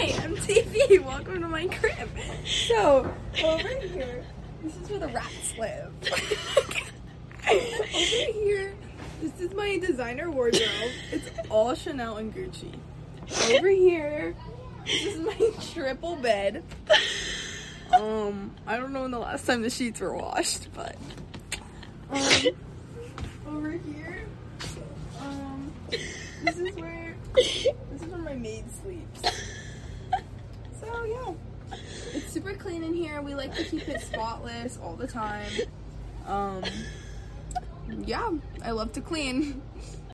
Hi, I'm TV. Welcome to my crib. So, over here, this is where the rats live. Over here, this is my designer wardrobe. It's all Chanel and Gucci. Over here, this is my triple bed. I don't know when the last time the sheets were washed, but over here, this is where my maid sleeps. So yeah, it's super clean in here. We like to keep it spotless all the time. Yeah, I love to clean.